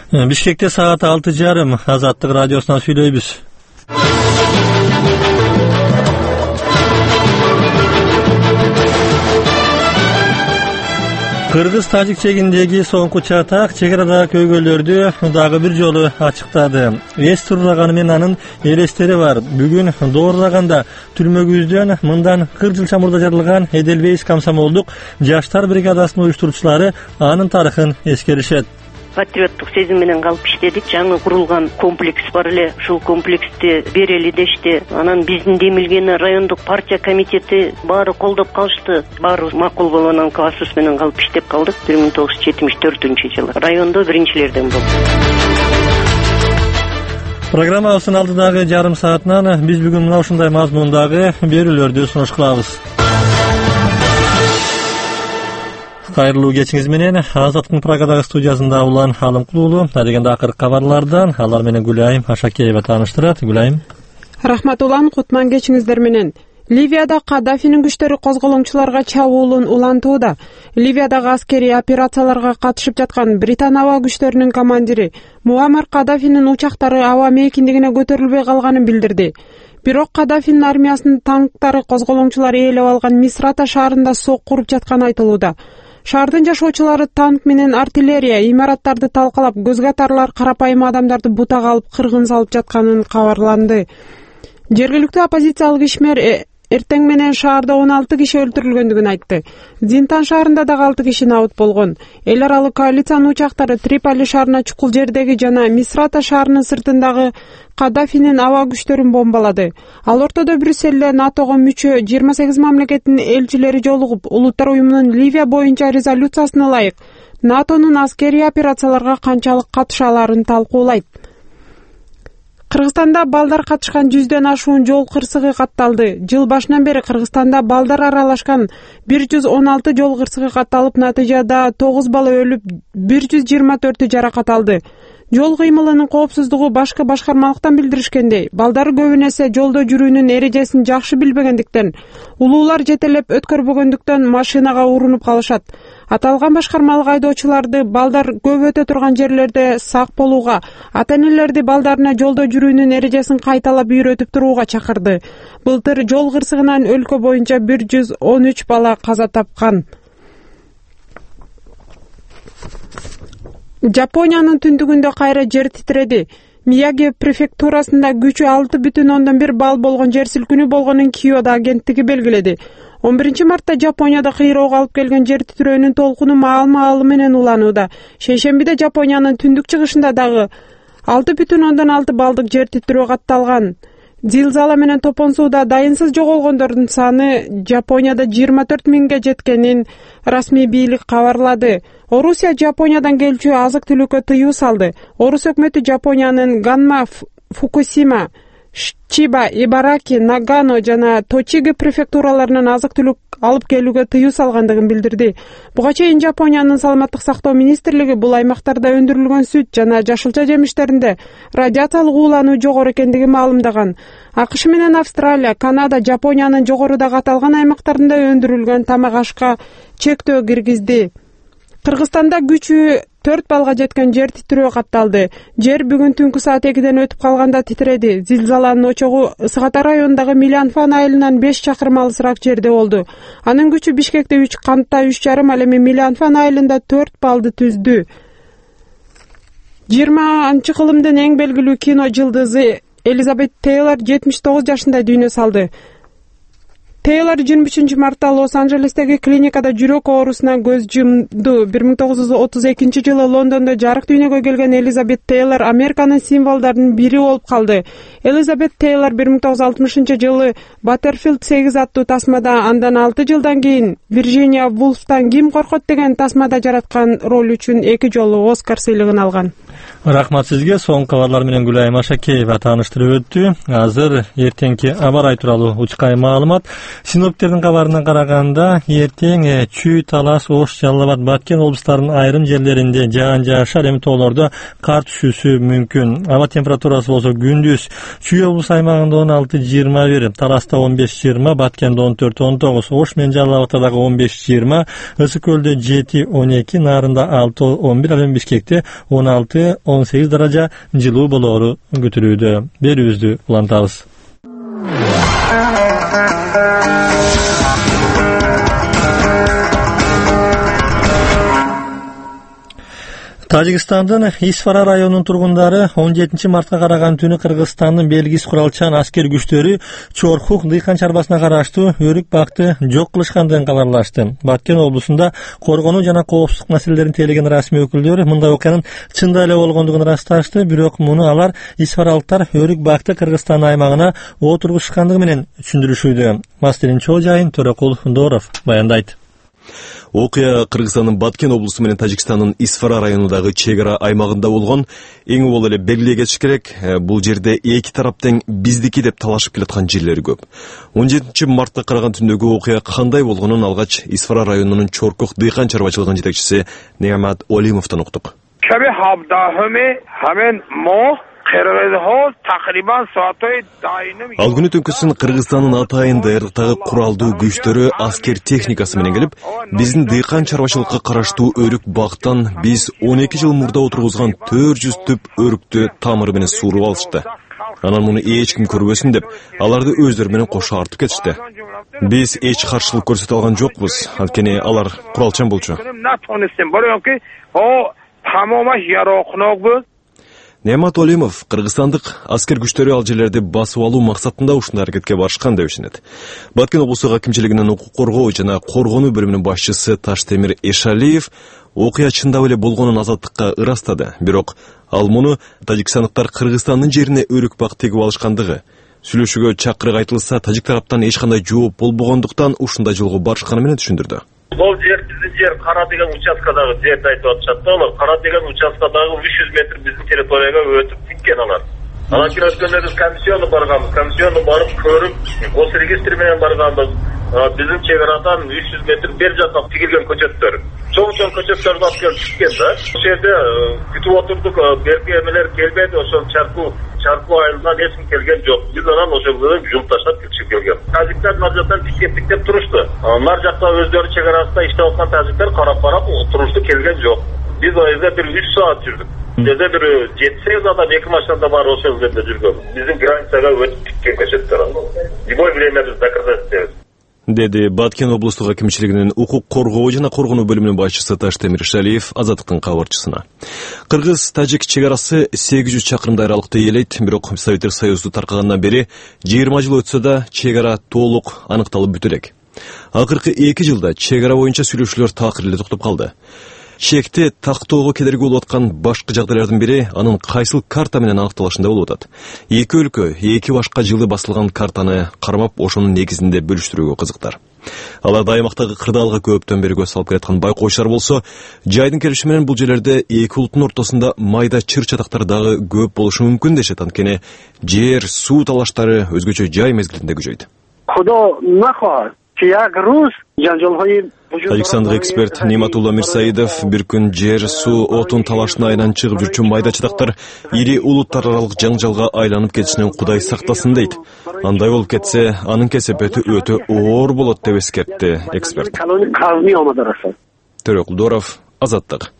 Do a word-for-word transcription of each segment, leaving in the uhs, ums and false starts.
Бишкекте саат алты жарым. Азаттык радиосунан сүйлөйбүз. Кыргыз-Тажик чегиндеги соңку чатак чек арадагы көйгөйлөрдү дагы бир жолу ачыктады. Эс турлаганы менен анын элестери бар. Бүгүн доорулаганда түрмөгүбүздөн мындан кырк жыл чамурда жарылган Эделбейс комсомолдук жаштар бригадасынын уюштуруучулары анын тарыхын эскеришет. Патриоттук сезим менен калып иштедик. Жаңы курулган комплекс бар эле. Ушул комплексти берели дешти. Анан биздин демилгени райондук партия комитети баары колдоп калышты. Баары макул болуп анан классыбыз менен калып иштеп калдык. бир миң тогуз жүз жетимиш төртүнчү жылы райондо биринчилерден болдук. Программабыздын алдыдагы жарым саатынан биз бүгүн мына ушундай мазмундагы берүүлөрдү сунуш кылабыз. Кайрылуу кечиңиз менен Азаттыктын Прагадагы студиясында Улан Алымкулуу. Дегенде акыркы кабарлардан алар менен Гүлайым Ашакеева тааныштырат. Гүлайым. Рахмат Улан, кутман кечиңиздер менен. Ливияда Каддафинин күчтөрү козголоңчуларга чабуулун улантууда. Ливиядагы аскерий операцияларга катышып жаткан Британ аба күчтөрүнүн командири Муаммар Каддафинин учактары аба мейкиндигине көтөрүлбөй калганын билдирди. Бирок Каддафинин армиясынын танктары козголоңчулар ээлеп алган Мисрата шаарында сок куруп жатканы айтылууда. Шаардын жашоочулары танк менен артиллерия имараттарды талкалап, көзгө атарлар карапайым адамдарды бутага алып кыргын салып жатканын кабарланды. Жергиликтүү оппозициялык ишмер эртең менен шаарда он алты киши өлтүрүлгөндүгүн айтты. Зинтан шаарында дагы алты киши набыт болгон. Эл аралык коалициянын учактары Триполи шаарына чукул жердеги жана Мисрата шаарынын сыртындагы Каддафинин аба күчтөрүн бомбалады. Ал ортодо Брюссельде НАТОго мүчө жыйырма сегиз мамлекеттин элчилери жолугуп, Улуттар уюмунун Ливия боюнча резолюциясына ылайык НАТОнун аскерий операцияларга канчалык катышаларын талкуулайт. Кыргызстанда балдар катышкан жүздөн ашуун жол кырсыгы катталды. Жыл башынан бери Кыргызстанда балдар аралашкан бир жүз он алты жол кырсыгы катталып, натыйжада тогуз бала өлүп, бир жүз жыйырма төртү жаракат алды. Жол кыймылынын коопсуздугу башкы башкармалыктан билдиришкендей, балдар көбүн эсе жолдо жүрүүнүн эрежесин жакшы билбегендиктен, улуулар жетелеп өткөрбөгөндүктөн машинага урунуп калышат. Аталган башкармалык айдоочуларды балдар көп өтө турган жерлерде сак болууга, ата-энелерди балдарына жолдо жүрүүнүн эрежесин кайталап үйрөтүп турууга чакырды. Былтыр жол кырсыгынан өлкө боюнча бир жүз он үч бала каза тапкан. Жапониянын түндүгүндө кайра жер титиреди. Мияги префектурасында күчү алты бүтүн ондон бир балл болгон жер силкинүү болгонун Киото агенттиги белгиледи. он биринчи мартта Жапонияда кыйроого алып келген жер титирөөнүн толкуну маал-маалы менен уланууда. Шейшембиде Жапониянын түндүк чыгышында дагы алты бүтүн ондон алты баллдык жер титирөө катталган. Зилзала менен топон сууда дайынсыз жоголгондордун саны Жапонияда жыйырма төрт миңге жеткенин расмий бийлик кабарлады. Орусия Жапониядан келчү азык-түлүккө тыюу салды. Орус өкмөтү Жапониянын Ганма, Фукусима, Чиба, Ибараки, Нагано жана Точиги префектураларынан азык-түлүк алып келүүгө тыюу салгандыгын билдирди. Буга чейин Жапониянын саламаттык сактоо министрлиги бул аймактарда өндүрүлгөн сүт жана жашылча жемиштеринде радиациялык уулануу жогору экендигин маалымдаган. АКШ менен Австралия, Канада Жапониянын жогорудагы аталган аймактарында өндүрүлгөн тамак ашка чектөө киргизди. Кыргызстанда күчү төрт балга жеткен жер титирөө катталды. Жер бүгүн түнкү саат экиден өтүп калганда титиреди. Зилзаланын очогу Сыгата районундагы Милянфан айылынан беш чакырым алысыраак жерде болду. Анын күчү Бишкекте үч, Кантта үч жарым, ал эми Милянфан айылында төрт баллды түздү. жыйырманчы кылымдын эң белгилүү кино жылдызы Элизабет Тейлор жетимиш тогуз жашында дүйнө салды. Тейлор жыйырма үчүнчү мартта Лос-Анджелестеги клиникада жүрөк оорусунан көз жумду. бир миң тогуз жүз отуз экинчи жылы Лондондо жарык дүйнөгө келген Элизабет Тейлор Американын символдорунун бири болуп калды. Элизабет Тейлор бир миң тогуз жүз алтымышынчы жылы Баттерфилд сегиз аттуу тасмада, андан алты жылдан кийин Вирджиния Вулфтан Ким коркот деген тасмада жараткан роль үчүн эки жолу Оскар сыйлыгын алган. Рахмат сизге. Соң кабарлар менен Гүлайым Ашакеева тааныштырып өттү. Азыр эртеңки аба ырайы тууралуу учкай маалымат. Синоптиктердин кабарына караганда, эртең Чүй, Талас, Ош, Жалал Абад, Баткен облустарынын айрым жерлеринде жаан жаашар, эми тоолордо кар түшүүсү мүмкүн. Аба температурасы болсо күндүз Чүй облус аймагында он алты жыйырма бир, Таласта он беш жыйырма, Баткенде он төрт он тогуз, Ош менен Жалал Абадта дагы он беш жыйырма, Ысык көлдө жети он эки, Нарында алты он бир, ал эми Бишкекте он алты on сегиз даража жылуу болоору күтүлүүдө. Берүүбүздү улантабыз. Тажикстандын Исфара районунун тургундары он жетинчи мартка караган түнү Кыргызстандын белгисиз куралчан аскер күчтөрү Чорхук дыйкан чарбасына караштуу өрүк бакты жок кылышкандыгын кабарлашты. Баткен облусунда коргонуу жана коопсуздук маселелерин тейлеген расмий өкүлдөрү мындай окуянын чында эле болгондугун ырасташты, бирок муну алар исфаралыктар өрүк бакты Кыргызстан аймагына отургузушкандыгы менен түшүндүрүшүүдө. Мастерин чоо жайын Төрөкул Доров баяндайт. Окуя Кыргызстандын Баткен облусу менен Тажикстандын Исфара районундагы чек ара аймагында болгон. Эң боло эле белгилей кетиш керек, бул жерде эки тараптын биздики деп талашып келаткан жерлери көп. он жетинчи мартка караган түндөгү окуя кандай болгонун алгач Исфара районунун Чоркук дыйкан чарбачылыгынын жетекчиси Неамат Олимовдон уктук. Шаби хабдахыме хамен мо Ал күнү түнкүсүн Кыргызстандын атайын даярдыктагы куралдуу күчтөрү аскер техникасы менен келип, биздин дыйкан чарбачылыкка караштуу өрүк бактан биз он эки жыл мурда отургузган төрт жүз түп өрүктү тамыры менен сууруп алышты. Анан муну эч ким көрбөсүн деп, аларды өздөрү менен кошо артып кетишти. Биз эч каршылык көрсөтө алган жокпуз, анткени алар куралчан болчу. Неамат Олимов кыргызстандык аскер күчтөрү ал жерлерди басып алуу максатында ушундай аракетке барышкан деп ишенет. Баткен облусу акимчилигинин укук коргоо жана коргонуу бөлүмүнүн башчысы Таштемир Эшалиев окуя чындап эле болгонун азаттыкка ырастады. Бирок ал муну тажикстандыктар Кыргызстандын жерине өрүк бак тегип алышкандыгы, сүйлөшүүгө чакырык айтылса тажик тараптан эч кандай жооп болбогондуктан ушундай жолго барышканы менен түшүндүрдү. Бұл жер біздің жер Қара деген участкадағы жерді айтып атышат да олар. Қара деген участкадағы үч жүз метр біздің территорияға өтіп кеткен алар. Анан кейін өткөндөрү комиссионы барганбыз. Комиссионы барып көрүп, госрегистр менен барганбыз. Біздің чек арадан үч жүз метр бер жакка тигилген көчөттөр. Чоң-чоң көчөттөрдү алып келип тиккен да. Ошол жерде күтүп отурдук, берки эмелер келбеди, ошол чаркуу чаркуу айылынан эч ким келген жок. Биз анан ошол жерден жумуп таштап кетишип келген. Тажиктер нар жактан тиктеп тиктеп турушту. Нар жакта өздөрү чек арасында иштеп аткан тажиктер карап-карап турушту келген жок. Биз ал жерде бир үч саат жүрдүк. Жерде бир жети сегиз адам эки машинада бар ошол жерде жүргөн. Биздин границага өтүп тиккен көчөттөр. Любой время биз доказать этебиз. Деди Баткен облустук акимчилигинин укук коргоо жана коргонуу бөлүмүнүн башчысы Таштемир Шалиев Азаттыктын кабарчысына. Кыргыз-тажик чек арасы сегиз жүз чакырымдай аралыкты ээлейт, бирок Советтер Союзу таркагандан бери жыйырма жыл өтсө да чек ара толук аныкталып бүтө элек. Акыркы эки жылда чек ара боюнча сүйлөшүүлөр такыр эле токтоп калды. Чекти тактоого кедерги болуп аткан башкы жагдайлардын бири анын кайсыл карта менен аныкталышында болуп атат. Эки өлкө эки башка жылы басылган картаны кармап ошонун негизинде бөлүштүрүүгө кызыктар. Аларда аймактагы кырдаалга көптөн бери көз салып келаткан байкоочулар болсо, жайдын келиши менен бул жерлерде эки улуттун ортосунда майда чыр-чатактар дагы көп болушу мүмкүн дешет, анткени жер, суу талаштары өзгөчө жай мезгилинде күчөйт. Тажикстандык эксперт Ниматулла Мирсаидов бир күн жер, суу, отун талашына айланып чыгып жүрчү майда чатактар ири улуттар аралык жаңжалга айланып кетишинен Кудай сактасын дейт. Андай болуп кетсе, анын кесепети өтө оор болот деп эскертти эксперт. Төрөкул Доров, Азаттык.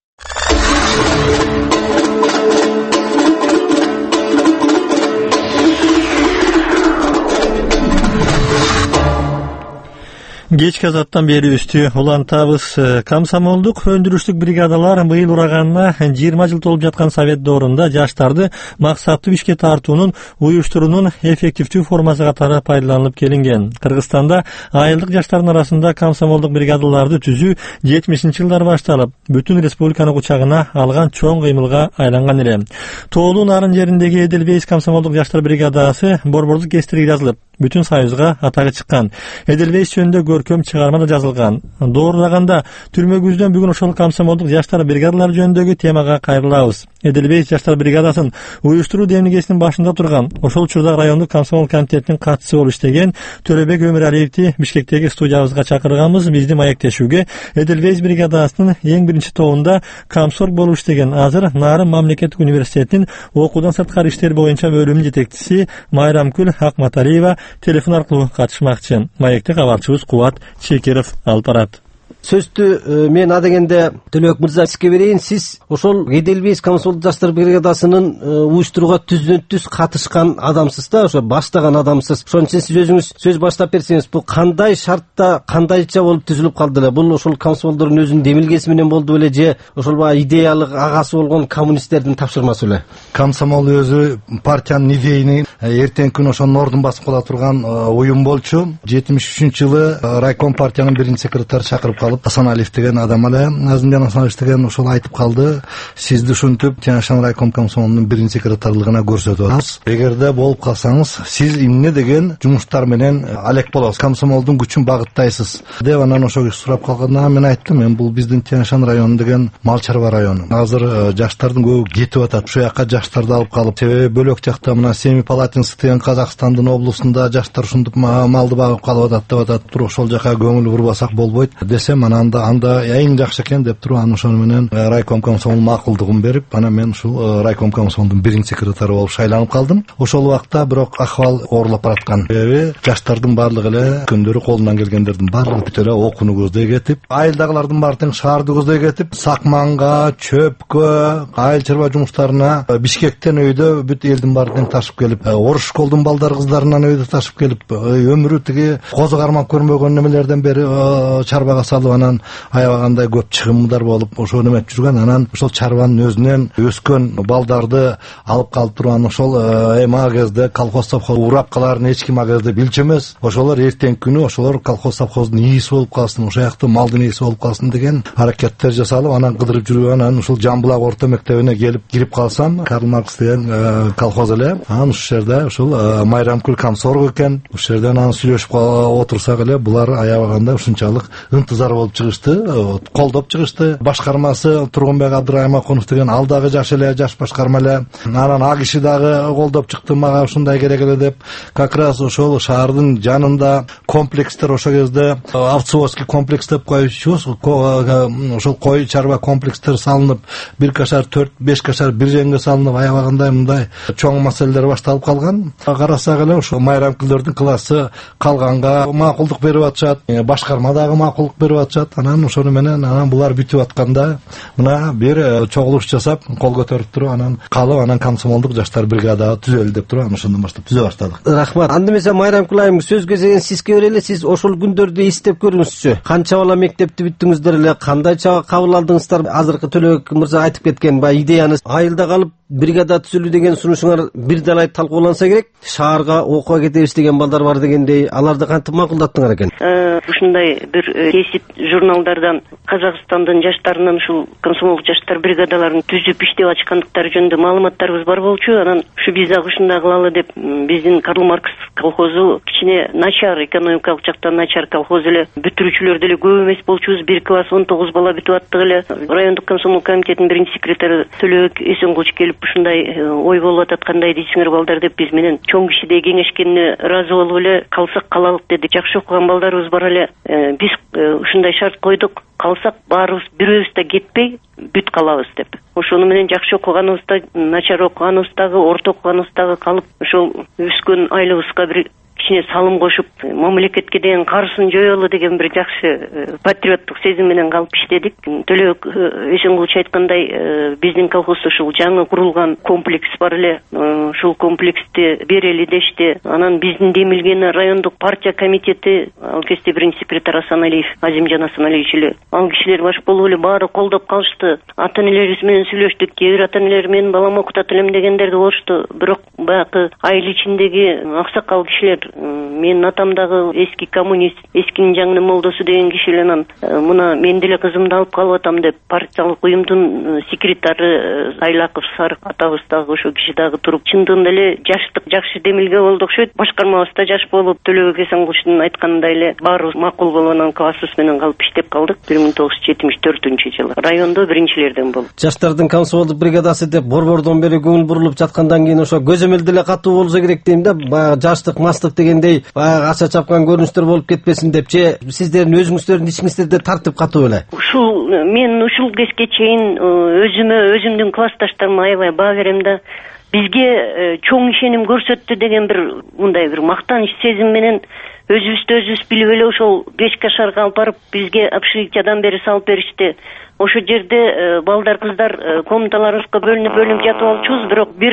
Кечки азаттан бери үстү улантабыз. Комсомолдук өндүрүштүк бригадалар быйыл ураганына жыйырма жыл толуп жаткан Совет доорунда жаштарды максаттуу ишке тартуунун уюштуруунун эффективдүү формасы катары пайдаланылып келинген. Кыргызстанда айылдык жаштардын арасында комсомолдук бригадаларды түзүү жетимишинчи жылдары башталып, бүтүн республиканы кучагына алган чоң кыймылга айланган эле. Тоолуу нарын жериндеги Эделбейс комсомолдук жаштар бригадасы борбордук кестириге жазылып, бүтүн союзга атагы чыккан. Эделбейс жөнүндө көркөм чыгарма да жазылган. Доорулаганда түрмөгүбүздөн бүгүн ошол комсомолдук жаштар бригадалары жөнүндөгү темага кайрылабыз. Эделбейс жаштар бригадасын уюштуруу демилгесинин башында турган, ошол учурда райондук комсомол комитетинин катчысы болуп иштеген Төрөбек Өмүралиевди Бишкектеги студиябызга чакырганбыз. Биздин маектешүүгө Эделбейс бригадасынын эң биринчи тобунда комсорг болуп иштеген, азыр Нарын мамлекеттик университетинин окуудан сырткары иштер боюнча бөлүмүнүн жетекчиси Майрамкүл Акматалиева телефон аркылуу катышмакчы. Маекте кабарчыбыз Кубат Чекеров алып барат. сөздү мен адегенде Төлөбек мырза сизге берейин. Сиз ошол Эделбейс комсомолдук жаштар бригадасынын уюштурууга түздөн түз катышкан адамсыз да, ошо баштаган адамсыз. Ошон үчүн сиз өзүңүз сөз баштап берсеңиз, бул кандай шартта, кандайча болуп түзүлүп калды эле? Бул ошол комсомолдордун өзүнүн демилгеси менен болду беле же ошол баягы идеялык агасы болгон коммунисттердин тапшырмасы беле? Комсомол өзү партиянын идейни эртеңки күнү ошонун ордун басып кала турган уюм болчу. жетимиш үчүнчү жылы райком партиянын биринчи секретары чакырып калып, Асаналиев деген адам эле, Азимжан Асаналиев деген ошол айтып калды: сизди ушинтип Тянь-Шань райком комсомолунун биринчи секретарлыгына көрсөтүп атабыз. Эгерде болуп калсаңыз, сиз эмне деген жумуштар менен алек болосуз, комсомолдун күчүн багыттайсыз деп анан ошол киши сурап калганда мен айттым: мен бул биздин Тянь-Шань району деген мал чарба району. Азыр жаштардын көбү кетип атат. Ушул жака жаштарды алып калып, себеби бөлөк жакта мына Семипалатинск деген Казакстандын облусунда жаштар ушинтип малды багып калып атат деп атат. Туруп ошол жака көңүл бурбасак болбойт десем, анан анда анда эң жакшы экен деп туруп, анан ошону менен райком комсомол макулдугун берип, анан мен ушул райком комсомолдун биринчи секретары болуп шайланып калдым. Ошол убакта бирок ахвал оорлоп бараткан. Себеби жаштардын баардыгы эле күндөрү колунан келгендердин баардыгы бүт эле окууну көздөй кетип, айылдагылардын баары тең шаарды көздөй кетип, сакманга, чөпкө, айыл чарба жумуштарына, Бишкектен өйдө бүт элдин баары тең ташып келип, оруш школдун балдары кыздарынан өйдө ташып келип, өмүрү тиги козу кармап көрмөгөн немелерден бери чарбага салып, анан аябагандай көп чыгымдар болуп, ошо неметип жүргөн. Анан ошол чарбанын өзүнөн өскөн балдарды алып калып турган, ошол эми ага кезде колхоз совхоз урап каларын эч ким ага кезде билчү эмес. Ошолор эртеңки күнү ошолор колхоз совхоздун ээси болуп калсын, ошол жакты малдын ээси болуп калсын деген аракеттер жасалып, анан кыдырып жүрүп, анан ушул Жамбулак орто мектебине келип кирип калсам, Карл Маркс деген колхоз эле, анан ушул жерде ушул Майрамкүл комсорг экен. Ушул жерде анан сүйлөшүп отурсак эле, булар аябаганда ушунчалык ынтызар болуп чыгышты, колдоп чыгышты. Башкармасы Тургунбек Абдыраймакунов деген ал дагы жаш эле, жаш башкарма эле. Анан а киши дагы колдоп чыкты, мага ушундай керек эле деп. Как раз ошол шаардын жанында комплекстер, ошол кезде Овцовский комплекс деп коюшубуз, ошол кой чарба комплекстер салынып, бир кашар төрт беш кашар бир жеңге салынып, аябагандай мындай чоң маселелер башталып калган. Карасак эле ошо майрамкүлдөрдүн классы калганга макулдук берип атышат, башкарма дагы макулдук берип атышат. Анан ошону менен анан булар бүтүп атканда мына бир чогулуш жасап, кол көтөрүп туруп, анан калып, анан комсомолдук жаштар бригада түзөлдү деп туруп, анан ошондон баштап түзө баштадык. Рахмат. Анда эмесе Майрамкүл айым, сөз кезеген сизге берели. Сиз ошол күндөрдү эстеп көрүңүзчү. Канча бала мектепти бүттүңүздөр эле, кандайча кабыл алдыңыздар? Азыркы Төлөбек мырза айтып кеткен баягы идеяны айылда калып бригада түзүлүү деген сунушуңар бир далай талкууланса керек. Шаарга окууга кетебиз деген балдар бар дегендей, аларды кантип макулдаттыңар экен? Ушундай бир кесип журналдардан Казакстандын жаштарынын ушул комсомолдук жаштар бригадаларын түзүп иштеп ачкандыктары жөнүндө маалыматтарыбыз бар болчу. Анан ушу биз дагы ушундай кылалы деп, биздин Карл Маркс колхозу кичине начар, экономикалык жактан начар колхоз эле, бүтүрүүчүлөр деле көп эмес болчубуз. Бир класс он тогуз бала бүтүп аттык эле. Райондук комсомол комитетинин биринчи секретары Төлөбек Эсенгулович келип ушундай ой болуп атат, кандай дейсиңер балдар деп, биз менен чоң кишидей кеңешкенине ыраазы болуп эле калсак калалык дедик. Жакшы окуган балдарыбыз бар эле. Биз ушундай шарт койдук, калсак баарыбыз бирөөбүз да кетпей бүт калабыз деп. Ошону менен жакшы окуганыбызда, начар окуганыбыздагы, орто окуганыбыздагы калып, ошол өскөн айлыбызга бир кичине салым кошуп, мамлекетке деген карызын жоёлу деген бир жакшы патриоттук сезим менен калып иштедик. Төлөбек Эсенгулович айткандай, биздин колхозда ушул жаңы курулган комплекс бар эле. Ушул комплексти берели дешти. Анан биздин демилгени райондук партия комитети, ал кезде биринчи секретарь Асаналиев, Азимжан Асаналиевич эле. Ал кишилер баш болуп эле баары колдоп калышты. Ата энелерибиз менен сүйлөштүк. Кээ бир ата энелер мен балам окутат элем дегендер да болушту. Бирок баягы айыл ичиндеги аксакал кишилер, менин атам дагы эски коммунист, эскинин жаңынын молдосу деген киши эле, анан мына мен деле кызымды алып калып атам деп, партиялык уюмдун секретары Айлаков Сарык атабыз дагы ошол киши дагы туруп, чындыгында эле жаштык жакшы демилге болду окшойт. Башкармабыз да жаш болуп, Төлөбек Эсенгуловичтун айтканындай эле баарыбыз макул болуп, анан классыбыз менен калып иштеп калдык. бир миң тогуз жүз жетимиш төртүнчү жылы райондо биринчилерден болуп. Жаштардын комсомолдук бригадасы деп борбордон бери көңүл бурулуп жаткандан кийин ошо көзөмөл деле катуу болсо керек дейм да. Баягы жаштык, мастык дегендей баягы ача чапкан көрүнүштөр болуп кетпесин деп, же сиздердин өзүңүздөрдүн ичиңиздерде тартип катуу эле? Ушул мен ушул кезге чейин өзүмө, өзүмдүн классташтарыма аябай баа берем да. Бизге чоң ишеним көрсөттү деген бир мындай бир мактаныч сезим менен өзүбүздү өзүбүз билип эле ошол бешке шаарга алып барып бизге общежитиядан бери салып беришти. Ошол жерде балдар кыздар комнаталарыбызга бөлүнүп бөлүнүп жатып алчубуз, бирок бир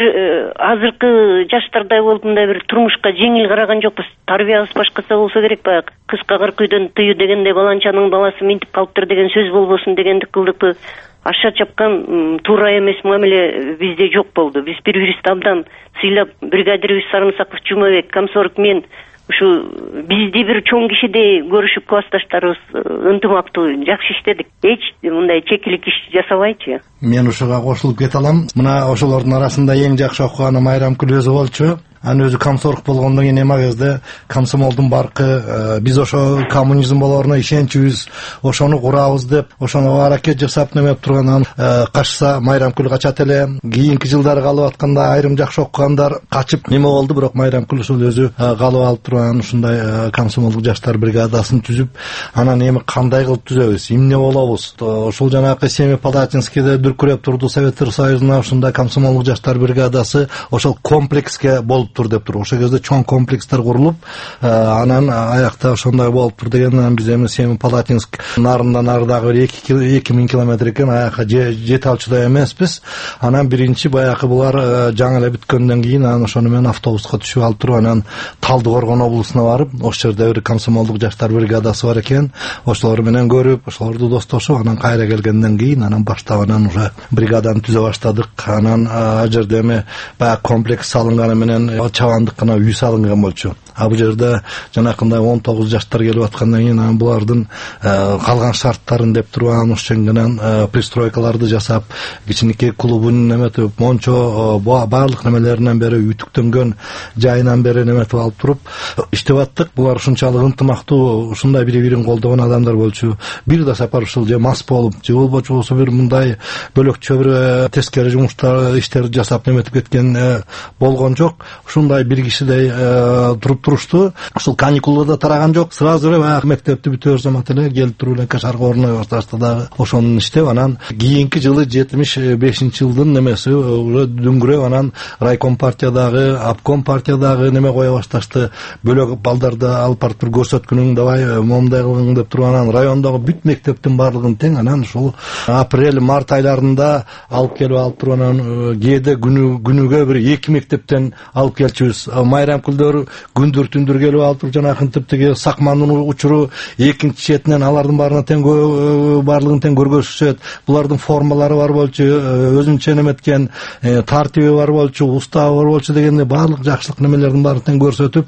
азыркы жаштардай болуп мындай бир турмушка жеңил караган жокпуз. Тарбиябыз башкача болсо керек, баягы кыска кырк үйдөн тыю дегендей баланчанын баласы минтип калыптыр деген сөз болбосун дегендик кылдыкпы. Аша чапкан туура эмес мамиле бизде жок болду. Биз бири бирибизди абдан сыйлап, бригадирибиз Сарымсаков Жумабек, комсорг мен ушу бизди бир чоң кишидей көрүшүп, классташтарыбыз ынтымактуу жакшы иштедик. Эч мындай чекилик иш жасабайчы. Мен ушуга кошулуп кете алам. Мына ошолордун арасында эң жакшы окуганы Майрамкүл өзү болчу. Аны өзү комсорг болгондон кийин эми кезде комсомолдун баркы биз ошо коммунизм болоруна ишенчүбүз, ошону курабыз деп, ошону аракет жасап немеп тургандан качса Майрамкүл качат эле. Кийинки жылдары калып атканда айрым жакшы окугандар качып неме болду, бирок Майрамкүл ушул өзү калып алып турган ушундай комсомолдук жаштар бригадасын түзүп, анан эми кандай кылып түзөбүз, эмне болобуз? Ошол жанагы Семипалатинскийде дүркүрөп турду Советтер Союзунда ушундай комсомолдук жаштар бригадасы ошол комплекске болуп тур деп тур. Ошол кезде чоң комплекстер курулуп, анан аякта ошондой болуп тур дегенден биз эми Семипалатинск нарындан нардагы эки миң километр экен, аякка жете алчудай эмеспиз. Анан биринчи баягы булар жаңы эле бүткөндөн кийин анан ошону менен автобуска түшүп алып туруп, анан Талдыкоргон облусуна барып, ошол жерде бир комсомолдук жаштар бригадасы бар экен. Ошолор менен көрүп, ошолорду достошуп, анан кайра келгенден кийин анан баштап анан уже бригаданы түзө баштадык. Анан ал жерде эми баягы комплекс салынганы менен чабандык гана үй салынган болчу. А бул жерде жанакындай он тогуз жаштар келип аткандан кийин анан булардын калган шарттарын деп туруп, анан ошондон пристройкаларды жасап, кичинекей клубун неметип, мончо баардык немелеринен бери үтүктөнгөн жайынан бери неметип алып туруп иштеп аттык. Булар ушунчалык ынтымактуу, ушундай бири-бирин колдогон адамдар болчу. Бир да сапар ушул же мас болуп, же болбочу болсо бир мындай бөлөкчө бир тескери жумуштар, иштерди жасап неметип кеткен болгон жок. Ушундай бир кишидей туруп турушту. Ушул каникулда тараган жок. Сразу эле баягы мектепти бүтөөр замат эле келип туруп эле кашарга орной башташты дагы. Ошону иштеп, анан кийинки жылы жетимиш бешинчи жылдын немеси уже дүңгүрөп, анан райком партиядагы, обком партиядагы неме кое башташты. Бөлөк балдарды алып барып туруп көрсөткүнүң, давай момундай кылгын деп туруп, анан райондогу бүт мектептин баардыгын тең анан ушул апрель март айларында алып келип алып туруп, анан кээде күнү күнүгө бир эки мектептен алып келчүбүз. Майрамкүлдөр күндүр түндүр келип алып туруп, жанагы типтеги Сакмандын учуру экинчи четинен алардын баарына тең баардыгын тең көргөзүшөт. Булардын формалары бар болчу, өзүнчө неметкен тартиби бар болчу, уставы бар болчу дегенде баардык жакшылык немелердин баарын тең көрсөтүп,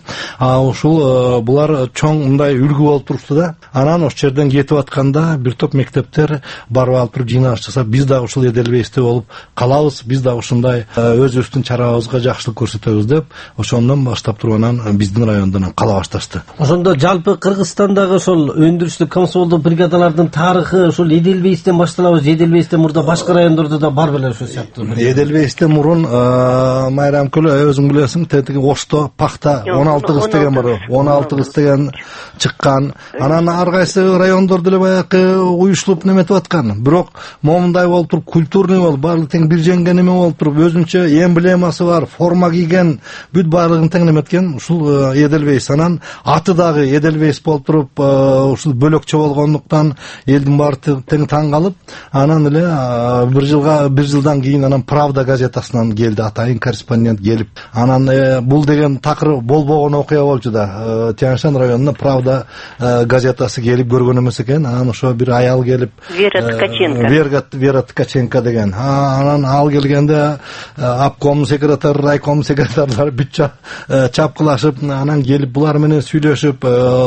ушул булар чоң мындай үлгү болуп турушту да. Анан ошол жерден кетип атканда бир топ мектептер барып алып туруп жыйналыш жасап, биз дагы ушул Эделбейсте болуп калабыз, биз дагы ушундай өзүбүздүн чарабыбызга жакшылык көрсөтөбүз деп, ошондон баштап туруп анан биздин райондон кала башташты. Ошондо жалпы Кыргызстандагы ошол өндүрүштүк комсомолдук бригадалардын тарыхы ошол Эделбейстен башталабыз. Эделбейстен мурда башка райондордо да бар беле ошол сыяктуу. Эделбейстен мурун Майрамкүл өзүң билесиң, тетиги Ошто пахта он алты кыз деген бар. он алты кыз деген чыккан. Анан ар кайсы райондордо эле баягы уюшулуп неметип аткан. Бирок момундай болуп туруп, культурный болуп, баардык тең бир жеңге неме болуп туруп, өзүнчө эмблемасы бар, форма кийген, бүт баардыгын тең неметкен ушул Эделбейс. Анан аты дагы Эделбейс болуп туруп, ушул бөлөкчө болгондуктан элдин баары тең таң калып, анан эле бир жылга бир жылдан кийин анан Правда газетасынан келди, атайын корреспондент келип. Анан бул деген такыр болбогон окуя болчу да. Тянь-Шань районуна Правда газетасы келип көргөн эмес экен. Анан ошо бир аял келип, Вера Ткаченко. Вера Ткаченко деген. Анан ал келгенде обком секретары, райком секретарлары бүт чапкылашып, анан келип булар менен сүйлөшүп,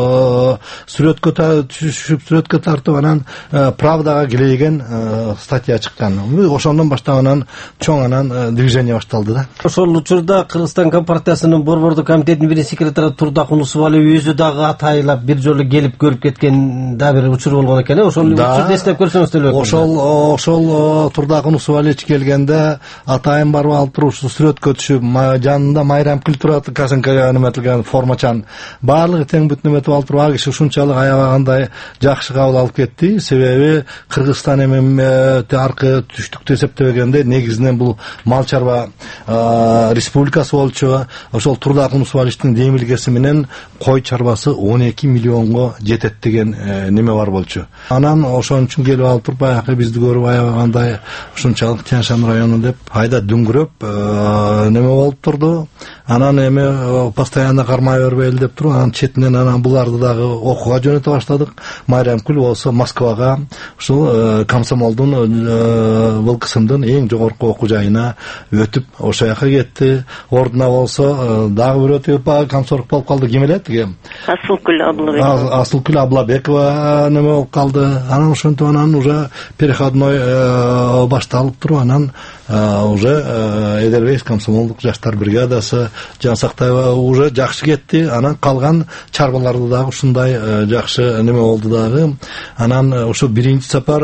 сүрөткө түшүп, сүрөткө тартып, анан Правдага келейген статья чыккан. Ошондон баштап анан чоң анан движение башталды да. Ошол учурда Кыргызстан Компартиясынын борбордук комитетинин биринчи секретары Турдак Унусубалиев өзү дагы атайлап бир жолу келип көрүп кеткен да бир учур болгон экен. Ошол учурду эстеп көрсөңүз деле. Ошол ошол Турдак Унусубалиев келгенде атайын барып алып туруп сүрөткө түшүп, жанында Майрамкүл турат, Кашенкага неметилген деген формачан баардыгы тең бүтүн эметип алып туруп ал киши ушунчалык аябагандай жакшы кабыл алып кетти. Себеби Кыргызстан эми аркы түштүктү эсептебегенде негизинен бул мал чарба республикасы болчу. Ошол Турдак муниципалитетинин демилгеси менен кой чарбасы он эки миллионго жетет деген неме бар болчу. Анан ошон үчүн келип алып туруп баягы бизди көрүп аябагандай ушунчалык Тянь-Шань району деп айда дүңгүрөп неме болуп турду. Анан эми постоянно кармай бербейли деп туруп, анан четинен анан буларды дагы окууга жөнөтө баштадык. Майрамкүл болсо Москвага, ушул комсомолдун бул кысымдын эң жогорку окуу жайына өтүп, ошол жака кетти. Ордуна болсо дагы бирөө тыгып комсорг болуп калды. Ким эле тиги? Асылкүл Аблабекова. Асылкүл Аблабекова неме болуп калды. Анан ошентип анан уже переходной башталып туруп, анан уже Эдельвейс комсомолдук жаштар бригадасы Жансактаева уже жакшы кетти. Анан калган чарбаларды дагы ушундай жакшы неме болду дагы. Анан ошо биринчи сапар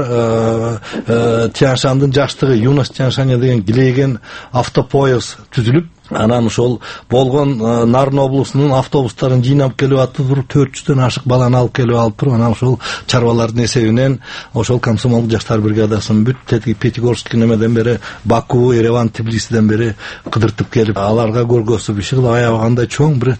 Тянь-Шандын жаштыгы юность Тянь-Шань деген килейген автопоезд түзүлүп, анан ошол болгон Нарын облусунун автобустарын жыйнап келип атып, төрт жүздөн ашык баланы алып келип алып туруп, анан ошол чарбалардын эсебинен ошол комсомолдук жаштар бригадасынын бүт тетиги Пятигорский немеден бери Баку, Ереван, Тбилисиден бери кыдыртып келип, аларга көргөзүп иши кылып аябагандай чоң бир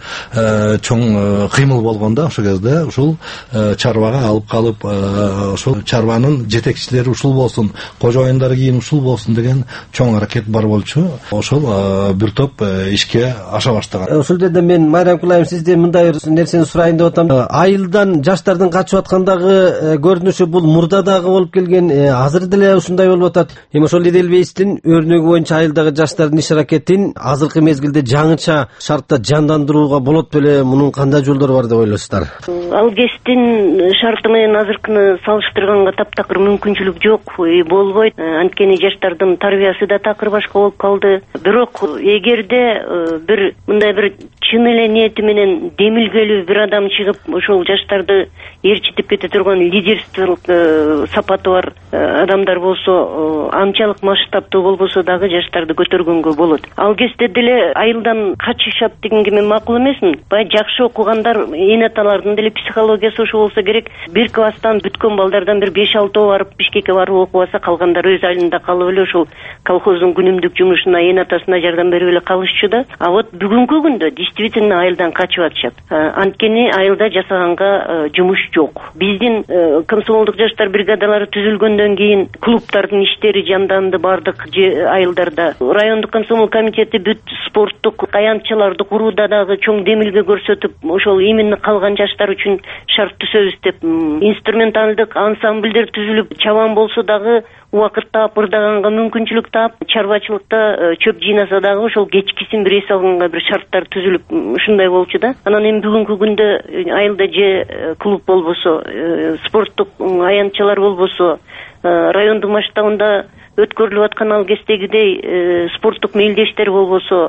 чоң кыймыл болгон да. Ошол кезде ушул чарбага алып калып, ошол чарбанын жетекчилери ушул болсун, кожоюндары кийин ушул болсун деген чоң аракет бар болчу. Ошол бир топ ишке аша баштаган. Ошол жерде мен Майрамкүл айым сизден мындай бир нерсени сурайын деп атам. Айылдан жаштардын качып аткандагы көрүнүшү бул мурда дагы болуп келген, азыр деле ушундай болуп атат. Эми ошол Эдельвейстин өрнөгү боюнча айылдагы жаштардын иш аракетин азыркы мезгилде жаңыча шартта жандандырууга болот беле? Мунун кандай жолдору бар деп ойлойсуздар? Ал кездин шарты менен азыркыны салыштырганга таптакыр мүмкүнчүлүк жок, болбойт. Анткени жаштардын тарбиясы да такыр башка болуп калды. Бирок эгерде бир мындай бир чын эле ниети менен демилгелүү бир адам чыгып ошол жаштарды ээрчитип кете турган лидерстволук сапаты бар адамдар болсо, анчалык масштабтуу болбосо дагы жаштарды көтөргөнгө болот. Ал кезде деле айылдан качышат дегенге мен макул эмесмин. Баягы жакшы окугандар, энаталардын деле психологиясы ошо болсо керек. Бир класстан бүткөн балдардан бир беш алтоо барып Бишкекке барып окубаса, калгандары өз айылында калып эле ошол колхоздун күнүмдүк жумушуна, энатасына жардам берип эле калышчу да. А вот бүгүнкү күндө действительно айылдан качып атышат. Анткени айылда жасаганга жумуш жок. Биздин комсомолдук жаштар бригадалары түзүлгөндөн кийин клубтардын иштери жанданды бардык айылдарда. Райондук комсомол комитети бүт спорттук аянтчаларды курууда дагы чоң демилге көрсөтүп, ошол именно калган жаштар үчүн шарт түзөбүз деп, инструменталдык ансамбльдер түзүлүп, чабан болсо дагы убакыт таап, ырдаганга мүмкүнчүлүк таап, чарбачылыкта чөп жыйнаса дагы ошол кечкисин бир эс алганга бир шарттар түзүлүп, ушундай болчу да. Анан эми бүгүнкү күндө айылда же клуб болбосо, спорттук аянтчалар болбосо, райондук масштабында өткөрүлүп аткан ал кездегидей спорттук мейилдештер болбосо,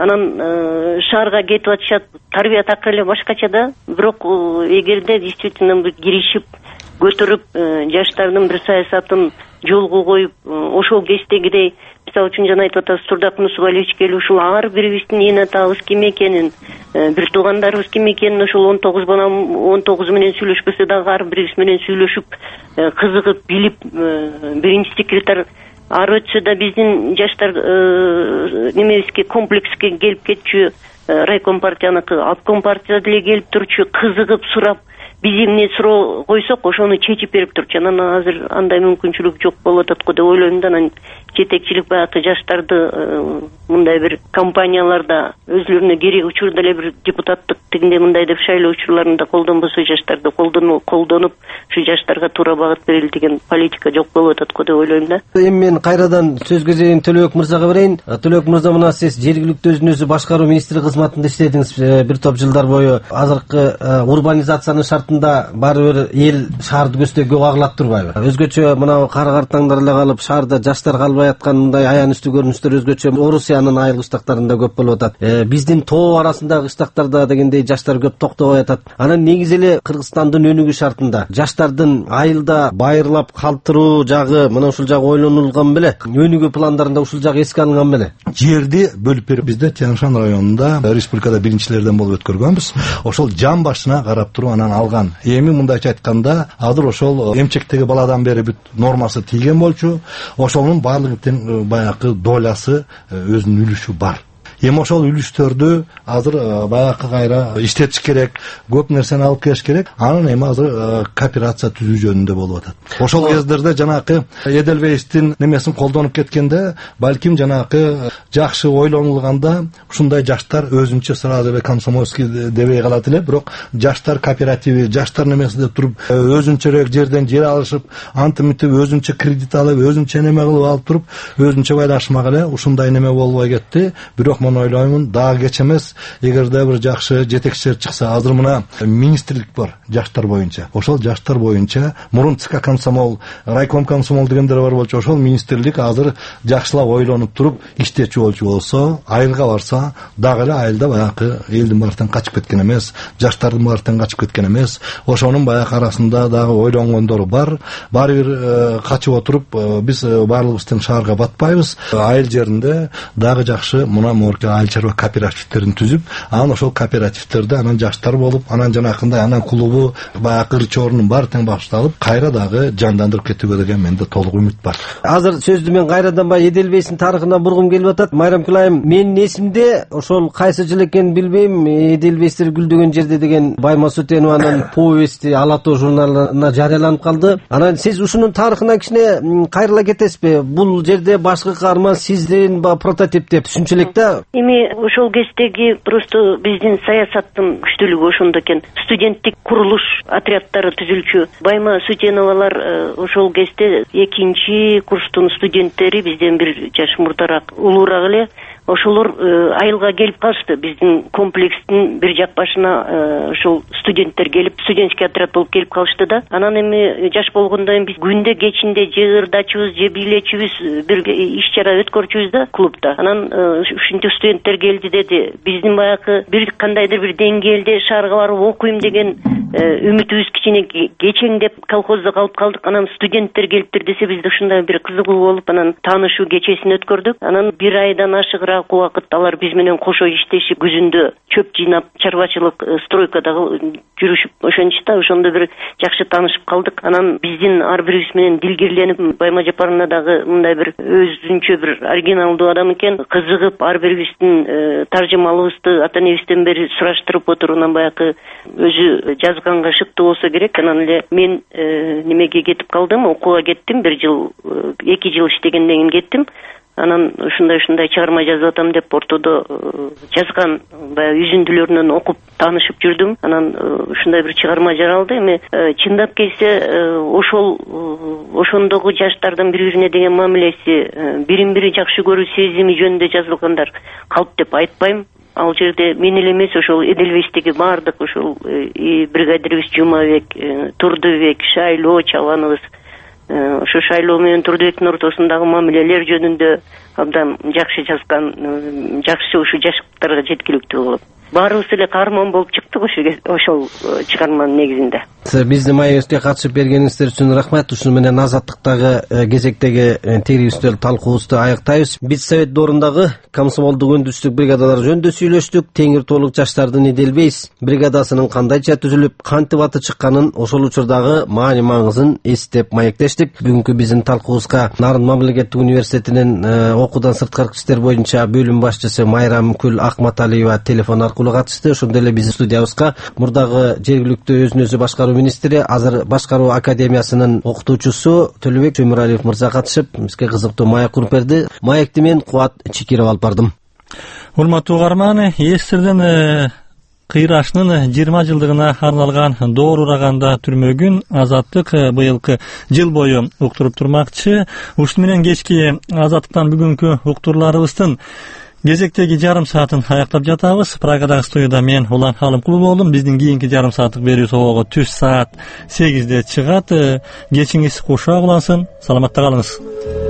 анан шаарга кетип атышат. Тарбия такыр эле башкача да. Бирок эгерде действительно киришип, көтөрүп, жаштардын бир саясатын жолго коюп, ошол кездегидей, мисалы үчүн жана айтып атасыз, Турдак Мусубалевич келип ушул ар бирибиздин энатабыз ким экенин, бир туугандарыбыз ким экенин ошол он тогуз бала он тогузу менен сүйлөшпөсө дагы ар бирибиз менен сүйлөшүп, кызыгып, билип, биринчи секретарь ар өтсө да биздин жаштар немебизге, комплекске келип кетчү, райком партияныкы, обком партия деле келип турчу, кызыгып, сурап, биз эмне суроо койсок ошону чечип берип турчу. Анан азыр андай мүмкүнчүлүк жок болуп атат го деп ойлойм да. Анан жетекчилик баягы жаштарды мындай бир компанияларда өзлөрүнө керек учурда эле бир депутаттык тигинде мындай деп шайлоо учурларында колдонбосо, жаштарды колдонуп, ушу жаштарга туура багыт берели деген политика жок болуп атат го деп ойлойм да. Эми мен кайрадан сөз кезегин Төлөбек мырзага берейин. Төлөбек мырза, мына сиз жергиликтүү өзүн өзү башкаруу министри кызматында иштедиңиз бир топ жылдар бою. Азыркы урбанизациянын шартында баары бир эл шаарды көздөйгө агылат турбайбы? Өзгөчө мына кара картаңдар эле калып, шаарда жаштар калбай болбой аткан мындай аянычтуу көрүнүштөр өзгөчө Орусиянын айыл кыштактарында көп болуп атат. Биздин тоо арасындагы кыштактарда дегендей жаштар көп токтобой атат. Анан негизи эле Кыргызстандын өнүгүү шартында жаштардын айылда байырлап калтыруу жагы мына ушул жагы ойлонулган беле? Өнүгүү пландарында ушул жагы эске алынган беле? Жерди бөлүп берип бизде Тянь-Шань районунда республикада биринчилерден болуп өткөргөнбүз. Ошол жан башына карап туруп анан алган. Эми мындайча айтканда, азыр ошол эмчектеги баладан бери бүт нормасы тийген болчу. Ошонун баардыгы тең баягы долясы, өзүнүн үлүшү бар. Эми ошол үлүштөрдү азыр баягы кайра иштетиш керек, көп нерсени алып келиш керек. Анан эми азыр кооперация түзүү жөнүндө болуп атат. Ошол кездерде жанагы Эдельвейстин немесин колдонуп кеткенде, балким жанагы жакшы ойлонулганда ушундай жаштар өзүнчө сразу эле комсомольский дебей калат эле, бирок жаштар кооперативи, жаштар немесинде туруп өзүнчөрөөк жерден жер алышып, антымытып өзүнчө кредит алып, өзүнчө неме кылып алып туруп, өзүнчө байлашмак эле ушундай неме болбой кетти. Бирок ойлоймун, дагы кеч эмес, эгерде бир жакшы жетекчилер чыкса, азыр мына министрлик бар жаштар боюнча. Ошол жаштар боюнча мурун ЦК комсомол, райком комсомол дегендер бар болчу. Ошол министрлик азыр жакшылап ойлонуп туруп иштечү болчу болсо, айылга барса, дагы эле айылда баягы элдин баардыгын качып кеткен эмес, жаштардын баардыгын качып кеткен эмес. Ошонун баягы арасында дагы ойлонгондору бар. Баары бир качып отуруп, биз баардыгыбыз тең шаарга батпайбыз. Айыл жеринде дагы жакшы мына айыл чарба кооперативтерин түзүп, анан ошол кооперативтерде анан жаштар болуп, анан жанакындай анан клубу баягы ырчоорунун баары тең башталып, кайра дагы жандандырып кетүүгө деген менде толук үмүт бар. Азыр сөздү мен кайрадан баягы Эдельвейстин тарыхына бургум келип атат. Майрам Күлайым, менин эсимде ошол кайсы жыл экенин билбейм, Эдельвейстер гүлдөгөн жерде деген Байма Сутенованын повести Ала тоо журналына жарыяланып калды. Анан сиз ушунун тарыхына кичине кайрыла кетесизби? Бул жерде башкы каарман сиздин прототип деп түшүнчү да. Эми ошол кездеги просто биздин саясаттын күчтүүлүгү ошондо экен. Студенттик курулуш отряддары түзүлчү. Байма Сутеновалар ошол кезде экинчи курстун студенттери, бизден бир жаш мурдараак, улуураак эле. Ошолор айылга келип калышты. Биздин комплекстин бир жак башына ошол студенттер келип, студенческий отряд болуп келип калышты да. Анан эми жаш болгондон кийин биз күндө кечинде же ырдачыбыз, же бийлечибиз, бир иш чара өткөрчүбүз да клубда. Анан ушинтип студенттер келди деди. Биздин баягы бир кандайдыр бир деңгээлде шаарга барып окуйм деген үмүтүбүз кичине кечеңдеп колхоздо калып калдык. Анан студенттер келиптир десе, бизде ушундай бир кызыгуу болуп, анан таанышуу кечесин өткөрдүк. Анан бир айдан ашыгыраак убакыт алар биз менен кошо иштешип, күзүндө чөп жыйнап, чарбачылык стройкадагы жүрүшүп, ошончта ошондо бир жакшы таанышып калдык. Анан биздин ар бирибиз менен дилгирленип, Байма Жапаровна дагы мындай бир өзүнчө бир оригиналдуу адам экен, кызыгып ар бирибиздин таржымалыбызды ата энебизден бери сураштырып отуруунан баягы өзү жазганга шыктуу болсо керек. Анан эле мен немеге кетип калдым, окууга кеттим, бир жыл, эки жыл иштегенден кийин кеттим. Анан ушундай-ушундай чыгарма жазып атам деп ортодо жазган баягы үзүндүлөрүнөн окуп таанышып жүрдүм. Анан ушундай бир чыгарма жаралды. Эми чындап келсе, ошол ошондогу жаштардын бири-бирине деген мамилеси, бирин-бири жакшы көрүү сезими жөнүндө жазылгандар калп деп айтпайм. Ал жерде мен эле эмес, ошол Эдельвейстеги баардык ошол бригадирибиз Жумабек, Турдубек, Шайлоо чабаныбыз, ошо Шайлоо менен Турдубектин ортосундагы мамилелер жөнүндө абдан жакшы жазган, жакшы ушу жаштарга жеткиликтүү болот. Баарыбыз эле каарман болуп чыктык ошол чыгарманын негизинде. Биздин маегибизге катышып бергениңиздер үчүн рахмат. Ушуну менен азаттыктагы кезектеги тегири үстөл талкуубузду аяктайбыз. Биз Совет доорундагы комсомолдук өндүрүштүк бригадалар жөнүндө сүйлөштүк. Теңир тоолук жаштардын Эдельвейс бригадасынын кандайча түзүлүп, кантип аты чыкканын, ошол учурдагы маани маңызын эстеп маектештик. Бүгүнкү биздин талкуубузга Нарын мамлекеттик университетинин окуудан сырткары иштер боюнча бөлүм башчысы Майрам Күл Акматалиева телефон аркылуу катышты. Ошондой эле биздин студиябызга мурдагы жергиликтүү өзүн өзү башкаруу министри, азыр башкаруу академиясынын окутуучусу Төлөбек Чөмүралиев мырза катышып, бизге кызыктуу маек куруп берди. Маекти мен Кубат Чикиров алып бардым. Урматтуу угарман, эстерден кыйрашынын жыйырма жылдыгына арналган Доор ураганда түрмөгүн Азаттык быйылкы жыл бою уктуруп турмакчы. Ушуну менен кечки Азаттыктан бүгүнкү уктурларыбыздын кезектеги жарым саатын аяктап жатабыз. Прагадагы студияда мен Улан Халымкулов болдум. Биздин кийинки жарым сааттык берүү собого түш саат сегизде чыгат. Кечиңиз кушак улансын. Саламатта калыңыз.